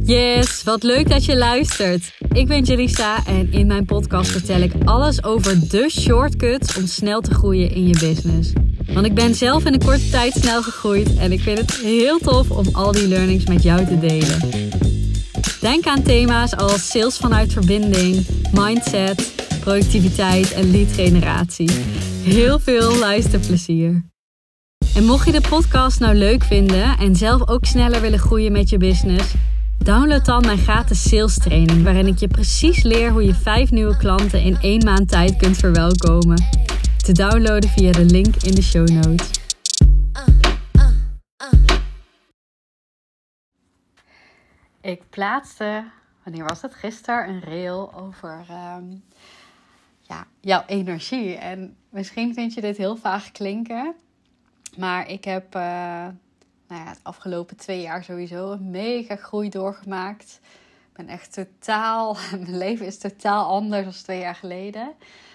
Yes, wat leuk dat je luistert. Ik ben Jelisa en in mijn podcast vertel ik alles over de shortcuts om snel te groeien in je business. Want ik ben zelf in een korte tijd snel gegroeid en ik vind het heel tof om al die learnings met jou te delen. Denk aan thema's als sales vanuit verbinding, mindset, productiviteit en lead generatie. Heel veel luisterplezier. En mocht je de podcast nou leuk vinden en zelf ook sneller willen groeien met je business, download dan mijn gratis sales training, waarin ik je precies leer hoe je 5 nieuwe klanten in 1 maand tijd kunt verwelkomen. Te downloaden via de link in de show notes. Ik plaatste, wanneer was het? Gisteren een reel over jouw energie. En misschien vind je dit heel vaag klinken, maar ik heb het afgelopen 2 jaar sowieso een mega groei doorgemaakt. Ik ben echt totaal, mijn leven is totaal anders dan 2 jaar geleden.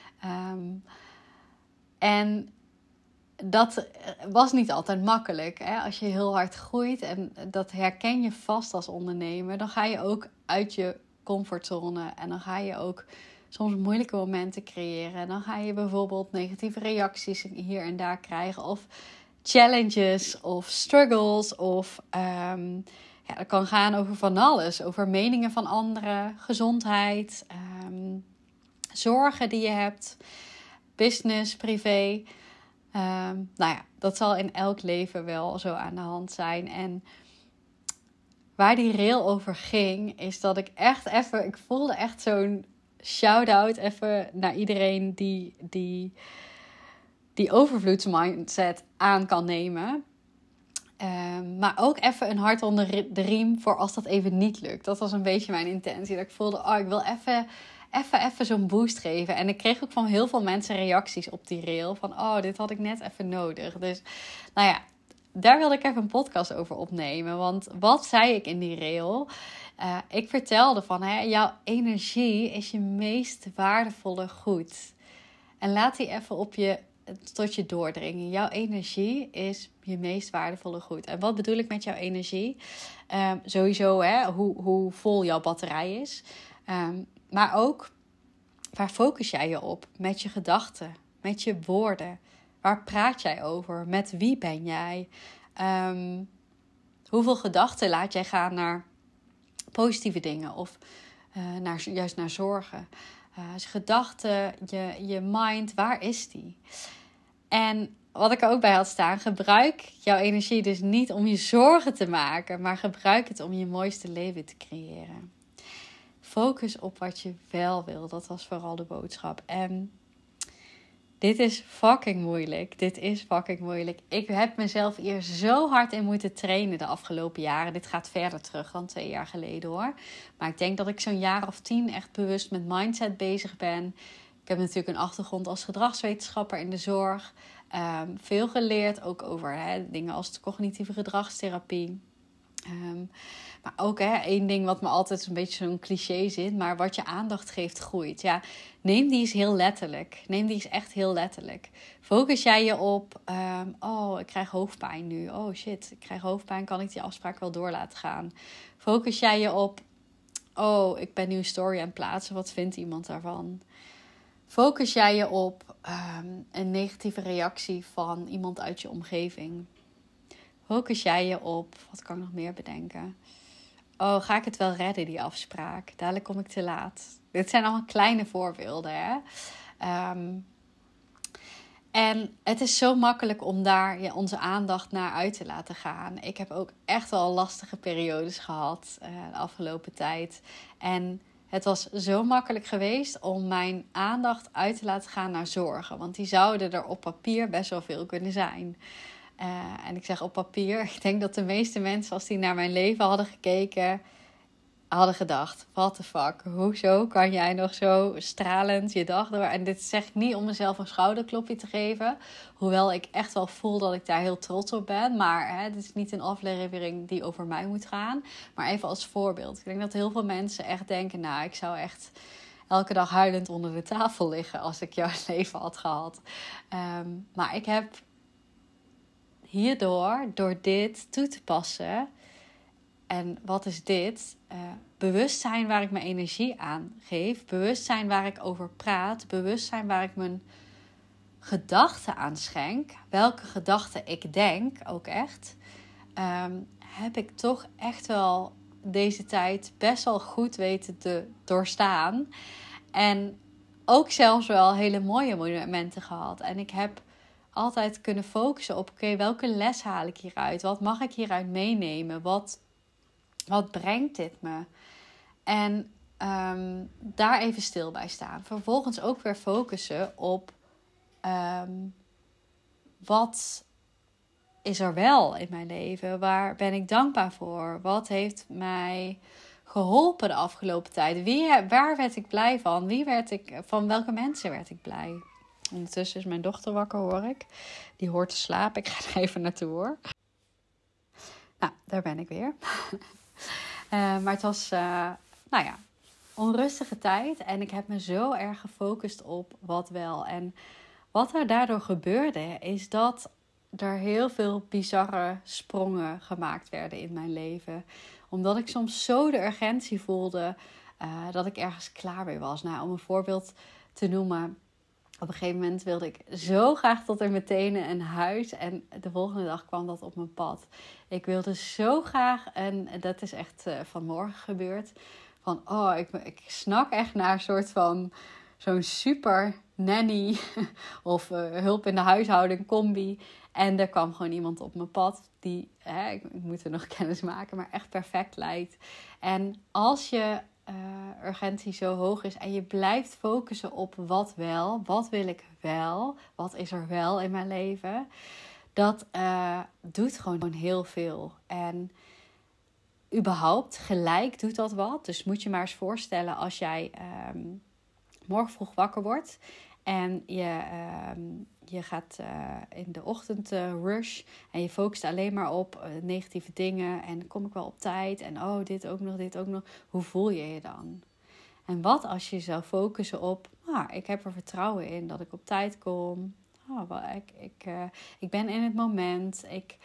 En dat was niet altijd makkelijk. Hè? Als je heel hard groeit, en dat herken je vast als ondernemer, dan ga je ook uit je comfortzone. En dan ga je ook soms moeilijke momenten creëren. En dan ga je bijvoorbeeld negatieve reacties hier en daar krijgen. Of challenges of struggles. Of dat kan gaan over van alles. Over meningen van anderen, gezondheid, zorgen die je hebt, business, privé. Dat zal in elk leven wel zo aan de hand zijn. En waar die reel over ging, is dat ik echt even, ik voelde echt zo'n shout-out even naar iedereen die overvloedsmindset aan kan nemen. Maar ook even een hart onder de riem voor als dat even niet lukt. Dat was een beetje mijn intentie. Dat ik voelde, ik wil even zo'n boost geven. En ik kreeg ook van heel veel mensen reacties op die reel. Van, dit had ik net even nodig. Dus, daar wilde ik even een podcast over opnemen. Want wat zei ik in die reel? Ik vertelde van, jouw energie is je meest waardevolle goed. En laat die even tot je doordringen. Jouw energie is je meest waardevolle goed. En wat bedoel ik met jouw energie? Sowieso hoe vol jouw batterij is. Maar ook, waar focus jij je op? Met je gedachten, met je woorden. Waar praat jij over? Met wie ben jij? Hoeveel gedachten laat jij gaan naar positieve dingen? Of juist naar zorgen? Gedachten, je mind, waar is die? En wat ik er ook bij had staan, gebruik jouw energie dus niet om je zorgen te maken, maar gebruik het om je mooiste leven te creëren. Focus op wat je wel wil. Dat was vooral de boodschap. En dit is fucking moeilijk. Ik heb mezelf hier zo hard in moeten trainen de afgelopen jaren. Dit gaat verder terug dan 2 jaar geleden hoor. Maar ik denk dat ik zo'n jaar of 10 echt bewust met mindset bezig ben. Ik heb natuurlijk een achtergrond als gedragswetenschapper in de zorg. Veel geleerd, ook over dingen als de cognitieve gedragstherapie. Maar ook 1 ding wat me altijd een beetje zo'n cliché zit. Maar wat je aandacht geeft, groeit. Ja, neem die eens heel letterlijk. Neem die eens echt heel letterlijk. Focus jij je op, ik krijg hoofdpijn nu. Oh shit, ik krijg hoofdpijn. Kan ik die afspraak wel door laten gaan? Focus jij je op, ik ben nu een story aan het plaatsen. Wat vindt iemand daarvan? Focus jij je op een negatieve reactie van iemand uit je omgeving? Focus jij je op, wat kan ik nog meer bedenken? Ga ik het wel redden, die afspraak? Dadelijk kom ik te laat. Dit zijn allemaal kleine voorbeelden, hè? En het is zo makkelijk om daar onze aandacht naar uit te laten gaan. Ik heb ook echt wel lastige periodes gehad de afgelopen tijd. En het was zo makkelijk geweest om mijn aandacht uit te laten gaan naar zorgen. Want die zouden er op papier best wel veel kunnen zijn. En ik zeg op papier, ik denk dat de meeste mensen, als die naar mijn leven hadden gekeken, hadden gedacht, what the fuck, hoezo kan jij nog zo stralend je dag door? En dit zeg ik niet om mezelf een schouderklopje te geven, hoewel ik echt wel voel dat ik daar heel trots op ben. Maar dit is niet een aflevering die over mij moet gaan, maar even als voorbeeld. Ik denk dat heel veel mensen echt denken, ik zou echt elke dag huilend onder de tafel liggen als ik jouw leven had gehad. Maar ik heb hierdoor, door dit toe te passen, En wat is dit? Bewustzijn waar ik mijn energie aan geef. Bewustzijn waar ik over praat. Bewustzijn waar ik mijn gedachten aan schenk. Welke gedachten ik denk, ook echt. Heb ik toch echt wel deze tijd best wel goed weten te doorstaan. En ook zelfs wel hele mooie momenten gehad. En ik heb altijd kunnen focussen op, oké, welke les haal ik hieruit? Wat mag ik hieruit meenemen? Wat brengt dit me? En daar even stil bij staan. Vervolgens ook weer focussen op wat is er wel in mijn leven? Waar ben ik dankbaar voor? Wat heeft mij geholpen de afgelopen tijd? Waar werd ik blij van? Van welke mensen werd ik blij? Ondertussen is mijn dochter wakker, hoor ik. Die hoort te slapen. Ik ga er even naartoe, hoor. Nou, daar ben ik weer. Maar het was, onrustige tijd. En ik heb me zo erg gefocust op wat wel. En wat er daardoor gebeurde, is dat er heel veel bizarre sprongen gemaakt werden in mijn leven. Omdat ik soms zo de urgentie voelde dat ik ergens klaar mee was. Nou, om een voorbeeld te noemen. Op een gegeven moment wilde ik zo graag tot in mijn tenen een huis. En de volgende dag kwam dat op mijn pad. Ik wilde zo graag, en dat is echt vanmorgen gebeurd. Ik snak echt naar een soort van zo'n super nanny of hulp in de huishouding combi. En er kwam gewoon iemand op mijn pad die, ik moet er nog kennis maken, maar echt perfect lijkt. En als je urgentie zo hoog is en je blijft focussen op wat wel, wat wil ik wel, wat is er wel in mijn leven, dat doet gewoon heel veel. En überhaupt gelijk doet dat wat. Dus moet je maar eens voorstellen als jij morgen vroeg wakker wordt en je gaat in de ochtend rush en je focust alleen maar op negatieve dingen en kom ik wel op tijd en dit ook nog. Hoe voel je je dan? En wat als je zou focussen op, ik heb er vertrouwen in dat ik op tijd kom. Ik ben in het moment. Ik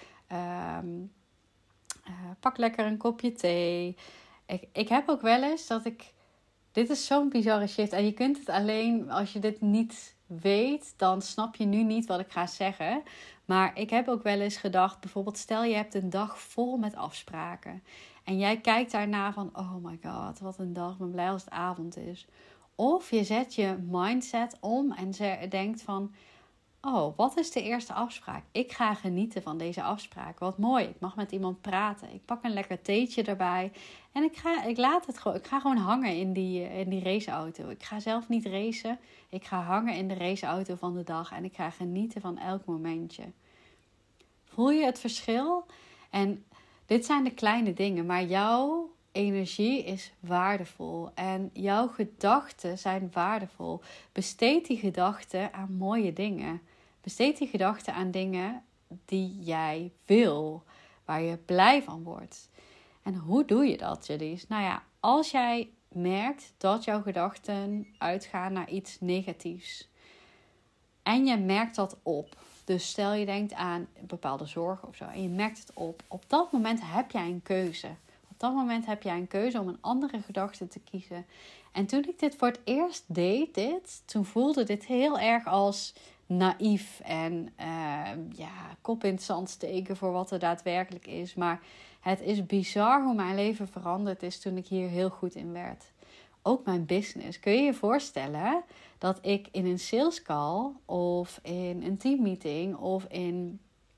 pak lekker een kopje thee. Ik heb ook wel eens dat dit is zo'n bizarre shift. En je kunt het alleen, als je dit niet weet, dan snap je nu niet wat ik ga zeggen. Maar ik heb ook wel eens gedacht, bijvoorbeeld stel je hebt een dag vol met afspraken. En jij kijkt daarna van, oh my god, wat een dag, ik ben blij als het avond is. Of je zet je mindset om en denkt van, wat is de eerste afspraak? Ik ga genieten van deze afspraak. Wat mooi, ik mag met iemand praten. Ik pak een lekker theetje erbij. En ik ga gewoon hangen in die raceauto. Ik ga zelf niet racen. Ik ga hangen in de raceauto van de dag. En ik ga genieten van elk momentje. Voel je het verschil? En dit zijn de kleine dingen. Maar jouw energie is waardevol. En jouw gedachten zijn waardevol. Besteed die gedachten aan mooie dingen. Besteed die gedachten aan dingen die jij wil. Waar je blij van wordt. En hoe doe je dat, Jadis? Nou ja, als jij merkt dat jouw gedachten uitgaan naar iets negatiefs. En je merkt dat op. Dus stel je denkt aan bepaalde zorgen of zo. En je merkt het op. Op dat moment heb jij een keuze. Op dat moment heb jij een keuze om een andere gedachte te kiezen. En toen ik dit voor het eerst deed, toen voelde dit heel erg als naïef. En kop in het zand steken voor wat er daadwerkelijk is. Maar het is bizar hoe mijn leven veranderd is toen ik hier heel goed in werd. Ook mijn business. Kun je je voorstellen dat ik in een sales call of in een teammeeting of in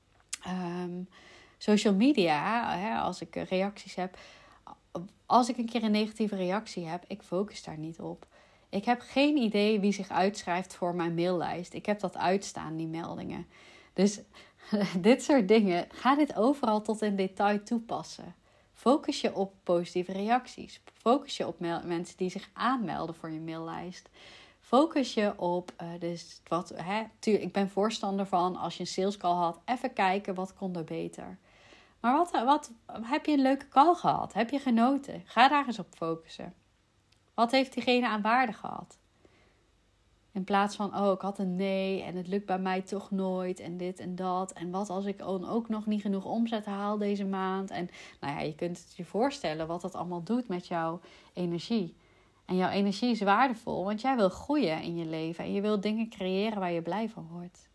social media, als ik reacties heb, als ik een keer een negatieve reactie heb, ik focus daar niet op. Ik heb geen idee wie zich uitschrijft voor mijn maillijst. Ik heb dat uitstaan, die meldingen. Dus dit soort dingen, ga dit overal tot in detail toepassen. Focus je op positieve reacties. Focus je op mensen die zich aanmelden voor je maillijst. Focus je op, ik ben voorstander van, als je een sales call had, even kijken wat kon er beter. Maar wat heb je een leuke call gehad? Heb je genoten? Ga daar eens op focussen. Wat heeft diegene aan waarde gehad? In plaats van, ik had een nee en het lukt bij mij toch nooit en dit en dat. En wat als ik ook nog niet genoeg omzet haal deze maand? En je kunt het je voorstellen wat dat allemaal doet met jouw energie. En jouw energie is waardevol, want jij wil groeien in je leven. En je wil dingen creëren waar je blij van wordt.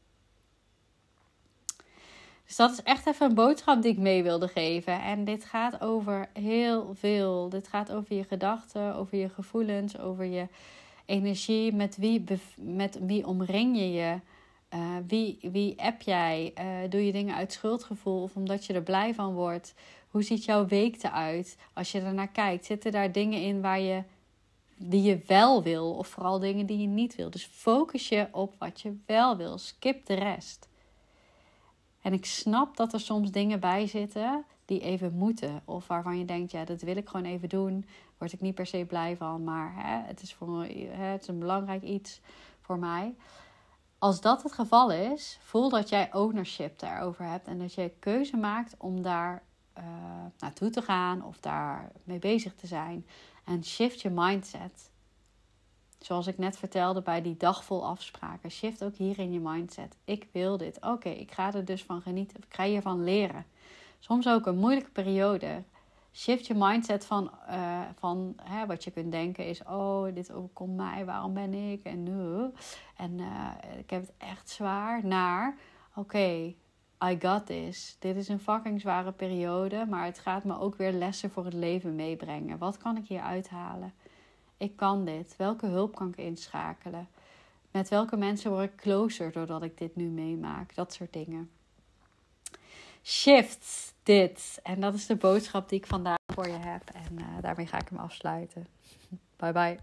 Dus dat is echt even een boodschap die ik mee wilde geven. En dit gaat over heel veel. Dit gaat over je gedachten, over je gevoelens, over je energie. Met wie omring je je? Wie app jij? Doe je dingen uit schuldgevoel of omdat je er blij van wordt? Hoe ziet jouw week eruit? Als je ernaar kijkt, zitten daar dingen in die je wel wil? Of vooral dingen die je niet wil? Dus focus je op wat je wel wil. Skip de rest. En ik snap dat er soms dingen bij zitten die even moeten. Of waarvan je denkt, dat wil ik gewoon even doen. Word ik niet per se blij van. Maar het is een belangrijk iets voor mij. Als dat het geval is, voel dat jij ownership daarover hebt. En dat je keuze maakt om daar naartoe te gaan. Of daar mee bezig te zijn. En shift je mindset. Zoals ik net vertelde bij die dag vol afspraken. Shift ook hier in je mindset. Ik wil dit. Oké, ik ga er dus van genieten. Ik ga hiervan leren. Soms ook een moeilijke periode. Shift je mindset van wat je kunt denken is... dit overkomt mij. Waarom ben ik? En nu. En ik heb het echt zwaar. Naar, oké, I got this. Dit is een fucking zware periode. Maar het gaat me ook weer lessen voor het leven meebrengen. Wat kan ik hier uithalen? Ik kan dit. Welke hulp kan ik inschakelen? Met welke mensen word ik closer doordat ik dit nu meemaak? Dat soort dingen. Shift dit. En dat is de boodschap die ik vandaag voor je heb. En daarmee ga ik hem afsluiten. Bye bye.